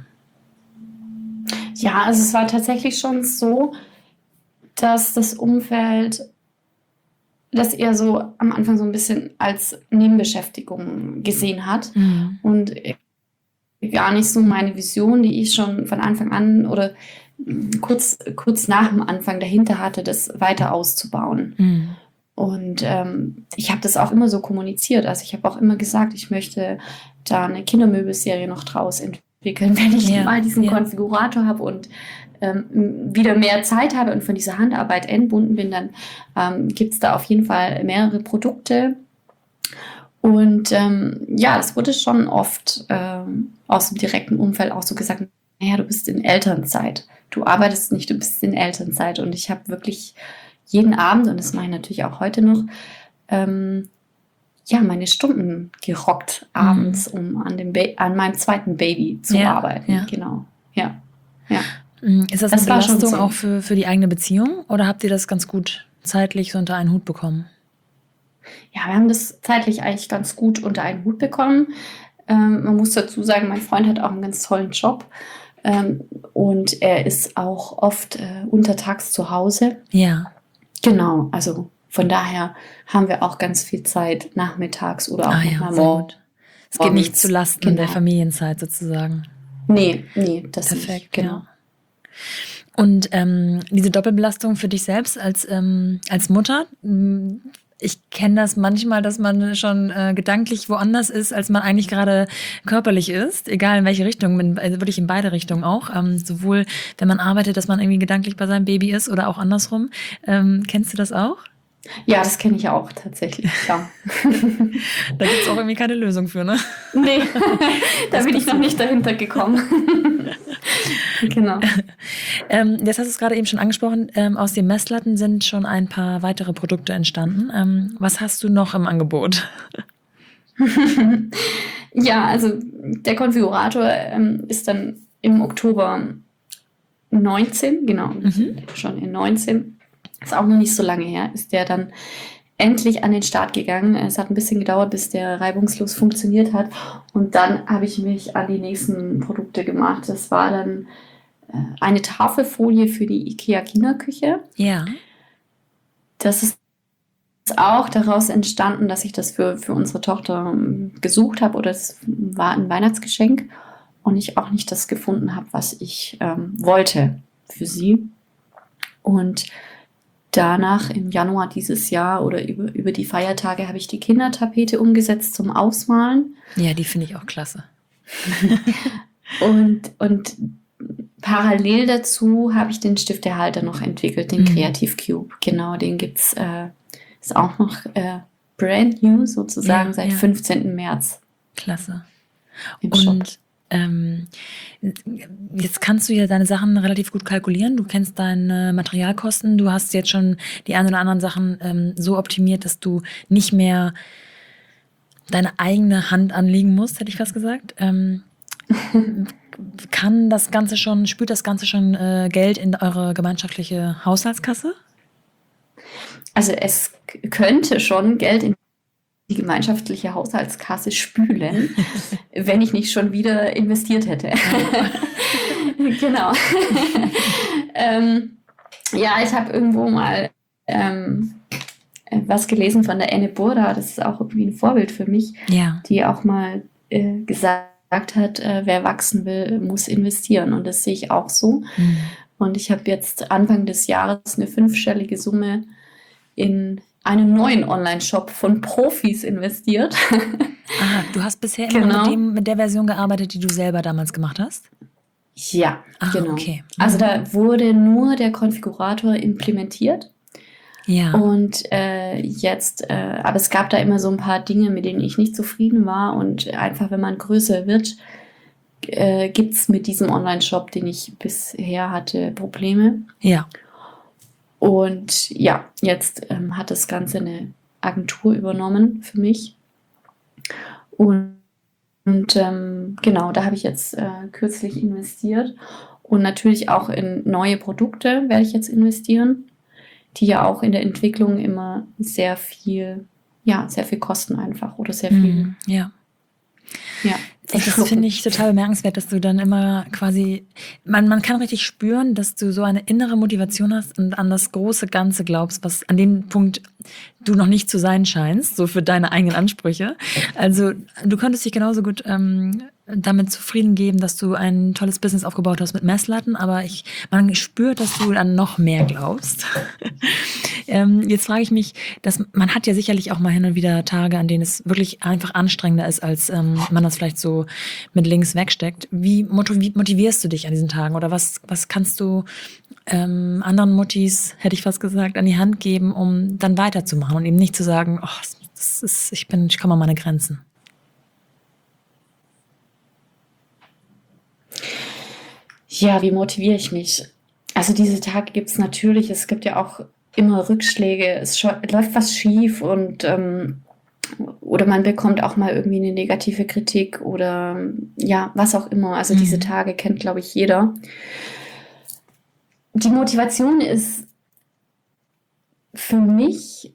Ja, also es war tatsächlich schon so, dass das Umfeld das eher so am Anfang so ein bisschen als Nebenbeschäftigung gesehen hat und gar nicht so meine Vision, die ich schon von Anfang an oder kurz nach dem Anfang dahinter hatte, das weiter auszubauen. Und ich habe das auch immer so kommuniziert. Also ich habe auch immer gesagt, ich möchte da eine Kindermöbelserie noch draus entwickeln, wenn ich mal diesen Konfigurator habe und wieder mehr Zeit habe und von dieser Handarbeit entbunden bin, dann gibt es da auf jeden Fall mehrere Produkte. Und es wurde schon oft aus dem direkten Umfeld auch so gesagt, naja, du bist in Elternzeit. Du arbeitest nicht, du bist in Elternzeit. Und ich habe wirklich jeden Abend, und das mache ich natürlich auch heute noch, meine Stunden gerockt abends, um an meinem zweiten Baby zu arbeiten. Ja. Genau, ja. Ist das eine Belastung auch für die eigene Beziehung oder habt ihr das ganz gut zeitlich so unter einen Hut bekommen? Ja, wir haben das zeitlich eigentlich ganz gut unter einen Hut bekommen. Man muss dazu sagen, mein Freund hat auch einen ganz tollen Job. Und er ist auch oft untertags zu Hause. Ja. Genau, also von daher haben wir auch ganz viel Zeit nachmittags oder auch nochmal morgens. Es geht nicht zu Lasten der Familienzeit sozusagen. Nee, das perfekt, nicht. Genau. Ja. Und diese Doppelbelastung für dich selbst als Mutter, Ich kenne das manchmal, dass man schon gedanklich woanders ist, als man eigentlich gerade körperlich ist, egal in welche Richtung, also wirklich in beide Richtungen auch. Sowohl wenn man arbeitet, dass man irgendwie gedanklich bei seinem Baby ist oder auch andersrum. Kennst du das auch? Ja, das kenne ich auch tatsächlich, klar. Da gibt es auch irgendwie keine Lösung für, ne? Nee, da bin ich noch nicht dahinter gekommen. Genau. Jetzt hast du es gerade eben schon angesprochen, aus den Messlatten sind schon ein paar weitere Produkte entstanden. Was hast du noch im Angebot? Ja, also der Konfigurator ist dann im Oktober 19, genau, wir sind schon in 19. Ist auch noch nicht so lange her, ist der dann endlich an den Start gegangen. Es hat ein bisschen gedauert, bis der reibungslos funktioniert hat. Und dann habe ich mich an die nächsten Produkte gemacht. Das war dann eine Tafelfolie für die IKEA-Kinderküche. Ja. Das ist auch daraus entstanden, dass ich das für unsere Tochter gesucht habe, oder es war ein Weihnachtsgeschenk und ich auch nicht das gefunden habe, was ich wollte für sie. Und danach im Januar dieses Jahr oder über die Feiertage habe ich die Kindertapete umgesetzt zum Ausmalen. Ja, die finde ich auch klasse. Und parallel dazu habe ich den Stiftehalter noch entwickelt, den Creative Cube. Genau, den gibt es, ist auch noch brand new sozusagen, seit 15. März. Klasse. Im Shop. Und jetzt kannst du ja deine Sachen relativ gut kalkulieren. Du kennst deine Materialkosten. Du hast jetzt schon die ein oder anderen Sachen so optimiert, dass du nicht mehr deine eigene Hand anlegen musst, hätte ich fast gesagt. Spürt das Ganze schon Geld in eure gemeinschaftliche Haushaltskasse? Also es könnte schon Geld in die gemeinschaftliche Haushaltskasse spülen, wenn ich nicht schon wieder investiert hätte. Genau. Ja, ich habe irgendwo mal was gelesen von der Anne Burda, das ist auch irgendwie ein Vorbild für mich, die auch mal gesagt hat, wer wachsen will, muss investieren. Und das sehe ich auch so. Und ich habe jetzt Anfang des Jahres eine 5-stellige Summe in einen neuen Online-Shop von Profis investiert. Ah, du hast bisher immer mit der Version gearbeitet, die du selber damals gemacht hast? Ja, genau. Okay. Also da wurde nur der Konfigurator implementiert. Ja. Und jetzt, aber es gab da immer so ein paar Dinge, mit denen ich nicht zufrieden war. Und einfach, wenn man größer wird, gibt es mit diesem Online-Shop, den ich bisher hatte, Probleme. Ja. Und ja, jetzt hat das Ganze eine Agentur übernommen für mich. Und genau, da habe ich jetzt kürzlich investiert. Und natürlich auch in neue Produkte werde ich jetzt investieren, die ja auch in der Entwicklung immer sehr viel kosten einfach oder sehr viel. Ja. Das finde ich total bemerkenswert, dass du dann immer quasi, man kann richtig spüren, dass du so eine innere Motivation hast und an das große Ganze glaubst, was an dem Punkt du noch nicht zu sein scheinst, so für deine eigenen Ansprüche. Also du könntest dich genauso gut damit zufrieden geben, dass du ein tolles Business aufgebaut hast mit Messlatten, aber man spürt, dass du an noch mehr glaubst. Jetzt frage ich mich, man hat ja sicherlich auch mal hin und wieder Tage, an denen es wirklich einfach anstrengender ist, als man das vielleicht so mit links wegsteckt. Wie motivierst du dich an diesen Tagen? Oder was kannst du anderen Muttis, hätte ich fast gesagt, an die Hand geben, um dann weiterzumachen und eben nicht zu sagen, ich komme an meine Grenzen? Ja, wie motiviere ich mich? Also diese Tage gibt es natürlich, es gibt ja auch immer Rückschläge, es läuft was schief und oder man bekommt auch mal irgendwie eine negative Kritik oder ja, was auch immer. Also diese Tage kennt, glaube ich, jeder. Die Motivation ist für mich,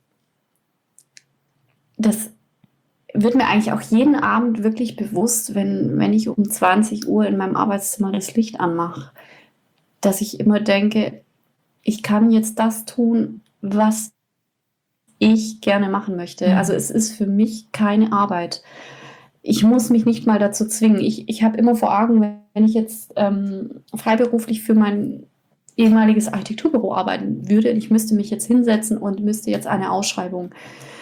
das wird mir eigentlich auch jeden Abend wirklich bewusst, wenn ich um 20 Uhr in meinem Arbeitszimmer das Licht anmache, dass ich immer denke, ich kann jetzt das tun, was ich gerne machen möchte. Also es ist für mich keine Arbeit. Ich muss mich nicht mal dazu zwingen. Ich habe immer vor Augen, wenn ich jetzt freiberuflich für mein ehemaliges Architekturbüro arbeiten würde, ich müsste mich jetzt hinsetzen und müsste jetzt eine Ausschreibung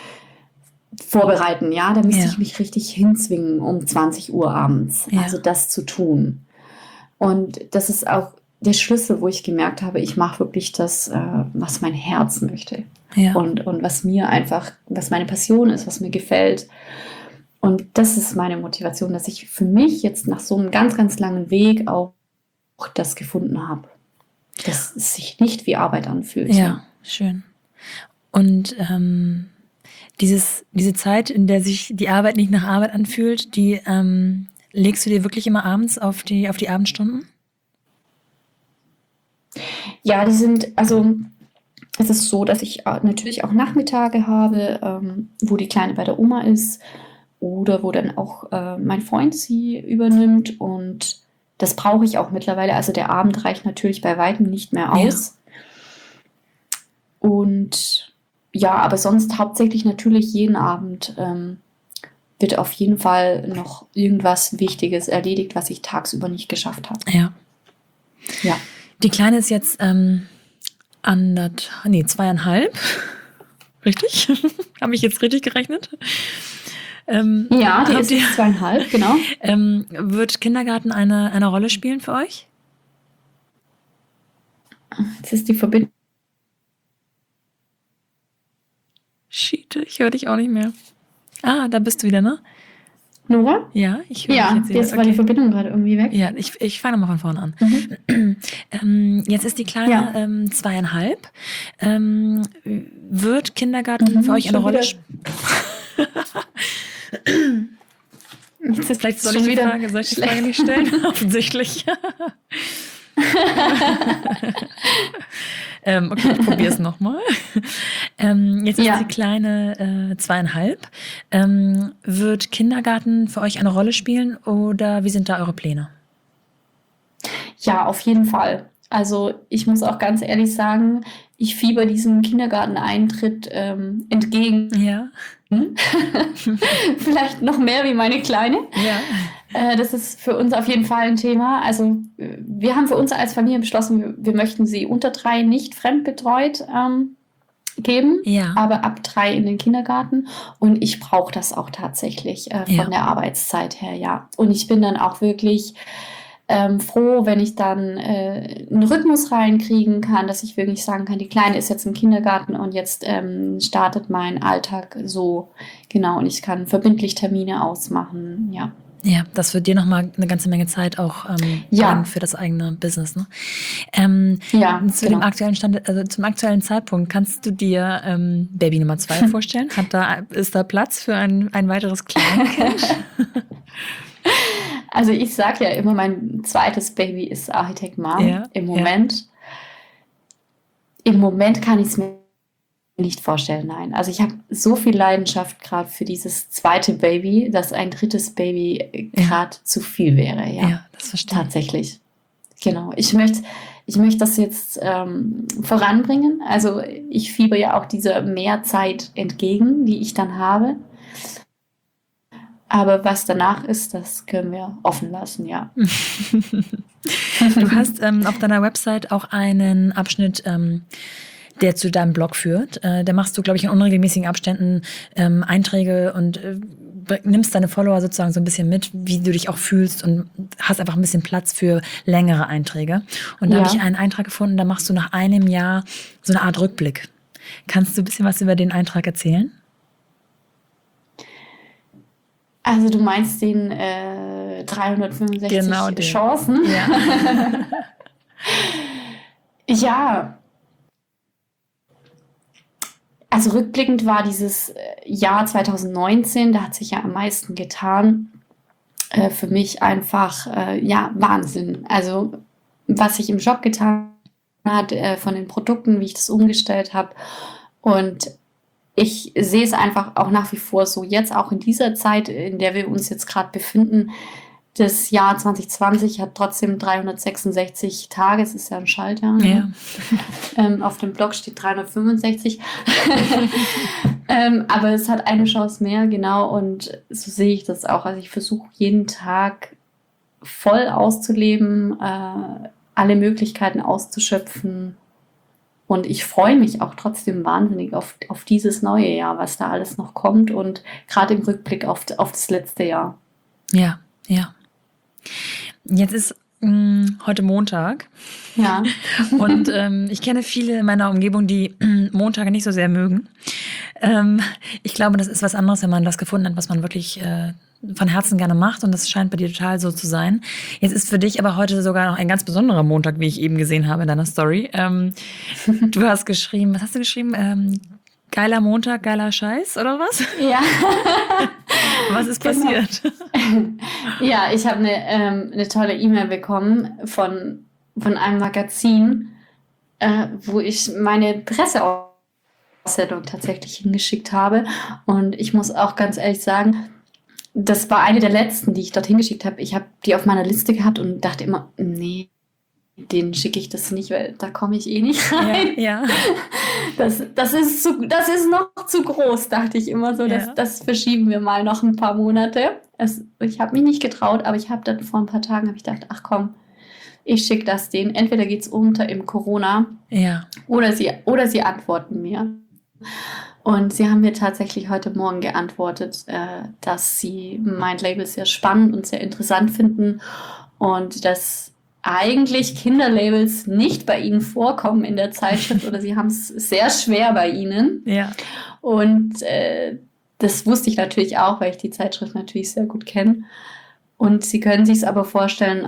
vorbereiten, ja, da müsste Ja. ich mich richtig hinzwingen um 20 Uhr abends, Ja. also das zu tun. Und das ist auch der Schlüssel, wo ich gemerkt habe, ich mache wirklich das, was mein Herz möchte. Ja. Und was mir einfach, was meine Passion ist, was mir gefällt. Und das ist meine Motivation, dass ich für mich jetzt nach so einem ganz, ganz langen Weg auch das gefunden habe. Dass es sich nicht wie Arbeit anfühlt. Ja, schön. Und diese Zeit, in der sich die Arbeit nicht nach Arbeit anfühlt, die legst du dir wirklich immer abends auf die Abendstunden? Ja, die sind, also es ist so, dass ich natürlich auch Nachmittage habe, wo die Kleine bei der Oma ist oder wo dann auch mein Freund sie übernimmt und das brauche ich auch mittlerweile. Also der Abend reicht natürlich bei weitem nicht mehr aus. Und ja, aber sonst hauptsächlich natürlich jeden Abend wird auf jeden Fall noch irgendwas Wichtiges erledigt, was ich tagsüber nicht geschafft habe. Ja. Ja. Die Kleine ist jetzt 2,5. Richtig? Habe ich jetzt richtig gerechnet? Ja, die ist jetzt 2,5, genau. Wird Kindergarten eine Rolle spielen für euch? Jetzt ist die Verbindung. Schiete, ich höre dich auch nicht mehr. Ah, da bist du wieder, ne? Nora? Ja, ich höre dich Ja, jetzt wieder. jetzt war die Verbindung gerade irgendwie weg. Ja, ich fange nochmal von vorne an. Jetzt ist die Kleine 2,5. Wird Kindergarten für euch eine Rolle spielen? Vielleicht soll ich die Frage nicht stellen? Offensichtlich. Okay, ich probiere es nochmal. Jetzt ist die Kleine 2,5. Wird Kindergarten für euch eine Rolle spielen oder wie sind da eure Pläne? Ja, auf jeden Fall. Also ich muss auch ganz ehrlich sagen, ich fieber diesem Kindergarteneintritt entgegen. Ja. Vielleicht noch mehr wie meine Kleine. Ja. Das ist für uns auf jeden Fall ein Thema. Also wir haben für uns als Familie beschlossen, wir möchten sie unter 3 nicht fremdbetreut geben, aber ab 3 in den Kindergarten. Und ich brauche das auch tatsächlich von der Arbeitszeit her, ja. Und ich bin dann auch wirklich froh, wenn ich dann einen Rhythmus reinkriegen kann, dass ich wirklich sagen kann, die Kleine ist jetzt im Kindergarten und jetzt startet mein Alltag so, genau, und ich kann verbindlich Termine ausmachen, ja. Ja, das wird dir nochmal eine ganze Menge Zeit auch bringen für das eigene Business, ne? Dem aktuellen Stand, also zum aktuellen Zeitpunkt, kannst du dir Baby Nummer 2 vorstellen? Ist da Platz für ein weiteres Kleinkind? Also ich sage ja immer, mein zweites Baby ist Architect Mom im Moment. Im Moment kann ich es mir nicht vorstellen, nein. Also ich habe so viel Leidenschaft gerade für dieses zweite Baby, dass ein drittes Baby gerade zu viel wäre. Ja, das verstehe ich. Tatsächlich. Genau. Ich möchte das jetzt voranbringen. Also ich fieber ja auch dieser Mehrzeit entgegen, die ich dann habe. Aber was danach ist, das können wir offen lassen, ja. Du hast auf deiner Website auch einen Abschnitt, der zu deinem Blog führt. Da machst du, glaube ich, in unregelmäßigen Abständen Einträge und nimmst deine Follower sozusagen so ein bisschen mit, wie du dich auch fühlst und hast einfach ein bisschen Platz für längere Einträge. Und da habe ich einen Eintrag gefunden, da machst du nach einem Jahr so eine Art Rückblick. Kannst du ein bisschen was über den Eintrag erzählen? Also du meinst den 365 Chancen? Ja. Ja. Also rückblickend war dieses Jahr 2019, da hat sich ja am meisten getan, für mich einfach, Wahnsinn. Also was sich im Job getan hat, von den Produkten, wie ich das umgestellt habe. Und ich sehe es einfach auch nach wie vor so, jetzt auch in dieser Zeit, in der wir uns jetzt gerade befinden, das Jahr 2020 hat trotzdem 366 Tage, es ist ja ein Schaltjahr. Ne? Auf dem Blog steht 365. Aber es hat eine Chance mehr, genau, und so sehe ich das auch. Also ich versuche jeden Tag voll auszuleben, alle Möglichkeiten auszuschöpfen Und ich freue mich auch trotzdem wahnsinnig auf dieses neue Jahr, was da alles noch kommt und gerade im Rückblick auf das letzte Jahr. Ja, ja. Jetzt ist heute Montag. Ja. Und ich kenne viele in meiner Umgebung, die Montage nicht so sehr mögen. Ich glaube, das ist was anderes, wenn man das gefunden hat, was man wirklich von Herzen gerne macht. Und das scheint bei dir total so zu sein. Jetzt ist für dich aber heute sogar noch ein ganz besonderer Montag, wie ich eben gesehen habe in deiner Story. Du hast geschrieben, was hast du geschrieben? Geiler Montag, geiler Scheiß oder was? Ja. Was ist passiert? Ja, ich habe eine tolle E-Mail bekommen von einem Magazin, wo ich meine Presseaussendung tatsächlich hingeschickt habe. Und ich muss auch ganz ehrlich sagen, das war eine der letzten, die ich dorthin geschickt habe. Ich habe die auf meiner Liste gehabt und dachte immer, nee, den schicke ich das nicht, weil da komme ich eh nicht rein. Ja. Das ist noch zu groß, dachte ich immer so. Ja. Das verschieben wir mal noch ein paar Monate. Ich habe mich nicht getraut, aber ich habe dann vor ein paar Tagen gedacht, ach komm, ich schicke das denen. Entweder geht es unter im Corona oder sie antworten mir. Und sie haben mir tatsächlich heute Morgen geantwortet, dass sie mein Label sehr spannend und sehr interessant finden und dass eigentlich Kinderlabels nicht bei ihnen vorkommen in der Zeitschrift oder sie haben es sehr schwer bei ihnen. Ja. Und das wusste ich natürlich auch, weil ich die Zeitschrift natürlich sehr gut kenne. Und sie können sich es aber vorstellen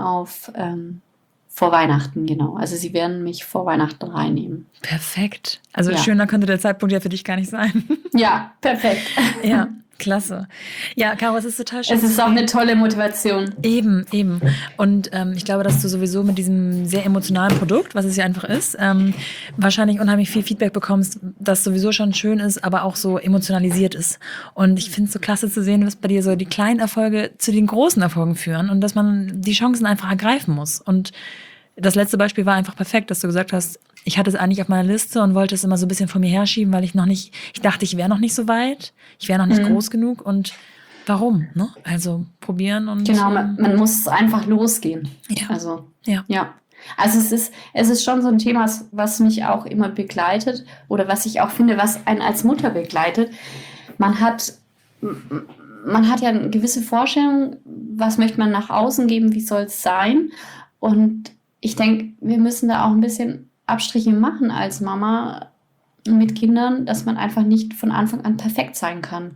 vor Weihnachten, genau. Also sie werden mich vor Weihnachten reinnehmen. Perfekt. Also schöner könnte der Zeitpunkt ja für dich gar nicht sein. Ja, perfekt. Ja, klasse. Ja, Caro, es ist total schön. Es ist auch eine tolle Motivation. Eben. Und ich glaube, dass du sowieso mit diesem sehr emotionalen Produkt, was es ja einfach ist, wahrscheinlich unheimlich viel Feedback bekommst, das sowieso schon schön ist, aber auch so emotionalisiert ist. Und ich finde es so klasse zu sehen, dass bei dir so die kleinen Erfolge zu den großen Erfolgen führen und dass man die Chancen einfach ergreifen muss. Und das letzte Beispiel war einfach perfekt, dass du gesagt hast, ich hatte es eigentlich auf meiner Liste und wollte es immer so ein bisschen vor mir herschieben, weil ich dachte, ich wäre noch nicht so weit, ich wäre noch nicht groß genug und warum, ne? Also probieren und... Genau, man muss einfach losgehen. Ja. Also, ja. Also es ist schon so ein Thema, was mich auch immer begleitet oder was ich auch finde, was einen als Mutter begleitet. Man hat ja eine gewisse Vorstellung, was möchte man nach außen geben, wie soll es sein? Und ich denke, wir müssen da auch ein bisschen Abstriche machen als Mama mit Kindern, dass man einfach nicht von Anfang an perfekt sein kann.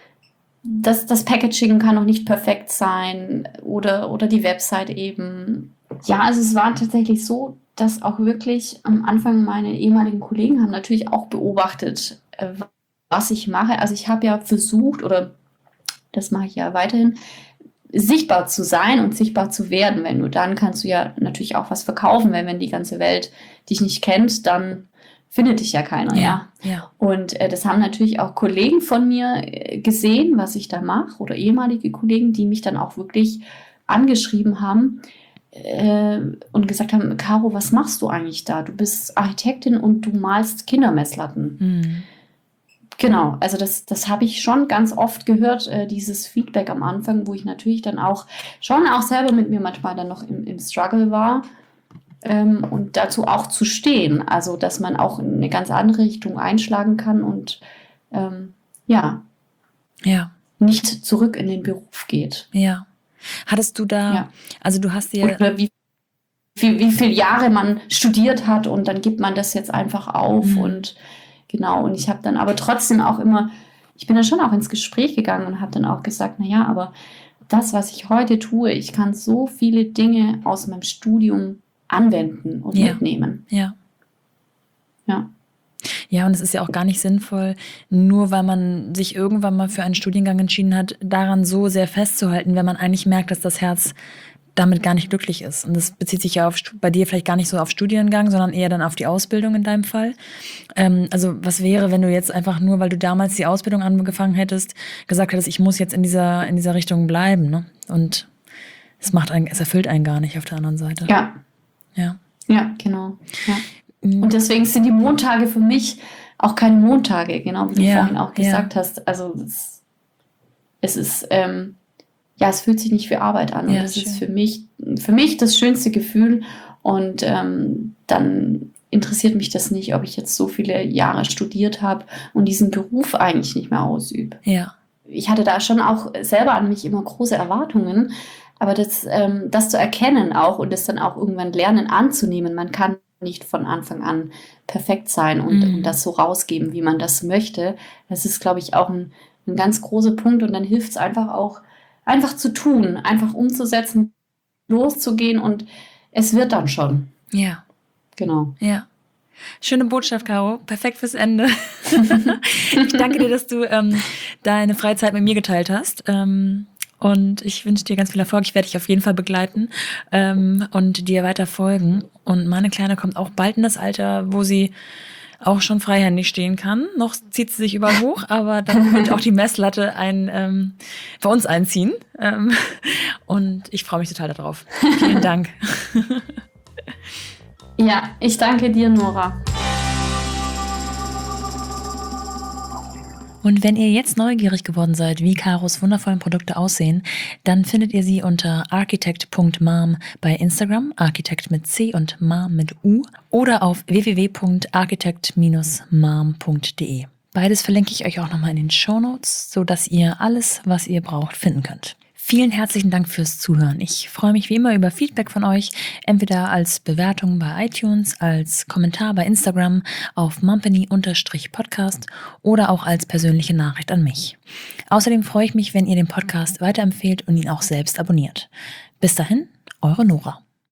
Das Packaging kann auch nicht perfekt sein oder die Website eben. Ja, also es war tatsächlich so, dass auch wirklich am Anfang meine ehemaligen Kollegen haben natürlich auch beobachtet, was ich mache. Also ich habe ja versucht, oder das mache ich ja weiterhin, sichtbar zu sein und sichtbar zu werden. Wenn du dann kannst du ja natürlich auch was verkaufen, wenn die ganze Welt dich nicht kennt, dann findet dich ja keiner. Ja. Und das haben natürlich auch Kollegen von mir gesehen, was ich da mache, oder ehemalige Kollegen, die mich dann auch wirklich angeschrieben haben und gesagt haben, Caro, was machst du eigentlich da? Du bist Architektin und du malst Kindermesslatten. Mhm. Genau, also das habe ich schon ganz oft gehört, dieses Feedback am Anfang, wo ich natürlich dann auch selber mit mir manchmal dann noch im Struggle war und dazu auch zu stehen, also dass man auch in eine ganz andere Richtung einschlagen kann und nicht zurück in den Beruf geht. Ja. Hattest du da, also du hast dir... Oder wie viele Jahre man studiert hat und dann gibt man das jetzt einfach auf und genau, und ich habe dann aber trotzdem auch immer, ich bin dann schon auch ins Gespräch gegangen und habe dann auch gesagt, naja, aber das, was ich heute tue, ich kann so viele Dinge aus meinem Studium anwenden und mitnehmen. Ja, und es ist ja auch gar nicht sinnvoll, nur weil man sich irgendwann mal für einen Studiengang entschieden hat, daran so sehr festzuhalten, wenn man eigentlich merkt, dass das Herz damit gar nicht glücklich ist. Und das bezieht sich ja bei dir vielleicht gar nicht so auf Studiengang, sondern eher dann auf die Ausbildung in deinem Fall. Also was wäre, wenn du jetzt einfach nur, weil du damals die Ausbildung angefangen hättest, gesagt hättest, ich muss jetzt in dieser Richtung bleiben, ne? Und es erfüllt einen gar nicht auf der anderen Seite. Ja, genau. Ja. Und deswegen sind die Montage für mich auch keine Montage, genau wie du vorhin auch gesagt hast. Also es ist es fühlt sich nicht wie Arbeit an. Und das ist für mich das schönste Gefühl. Und dann interessiert mich das nicht, ob ich jetzt so viele Jahre studiert habe und diesen Beruf eigentlich nicht mehr ausübe. Ja. Ich hatte da schon auch selber an mich immer große Erwartungen, aber das zu erkennen auch und das dann auch irgendwann lernen anzunehmen, man kann nicht von Anfang an perfekt sein und das so rausgeben, wie man das möchte. Das ist, glaube ich, auch ein ganz großer Punkt und dann hilft es einfach zu tun, einfach umzusetzen, loszugehen und es wird dann schon. Ja. Genau. Ja. Schöne Botschaft, Caro. Perfekt fürs Ende. Ich danke dir, dass du deine Freizeit mit mir geteilt hast. Und ich wünsche dir ganz viel Erfolg. Ich werde dich auf jeden Fall begleiten und dir weiter folgen. Und meine Kleine kommt auch bald in das Alter, wo sie auch schon freihändig stehen kann. Noch zieht sie sich überall hoch, aber dann wird auch die Messlatte bei uns einziehen. Und ich freue mich total darauf. Vielen Dank. Ja, ich danke dir, Nora. Und wenn ihr jetzt neugierig geworden seid, wie Caros wundervollen Produkte aussehen, dann findet ihr sie unter architect.mom bei Instagram, Architect mit C und Mom mit U, oder auf www.architect-mom.de. Beides verlinke ich euch auch nochmal in den Shownotes, sodass ihr alles, was ihr braucht, finden könnt. Vielen herzlichen Dank fürs Zuhören. Ich freue mich wie immer über Feedback von euch, entweder als Bewertung bei iTunes, als Kommentar bei Instagram auf mumpany_podcast oder auch als persönliche Nachricht an mich. Außerdem freue ich mich, wenn ihr den Podcast weiterempfehlt und ihn auch selbst abonniert. Bis dahin, eure Nora.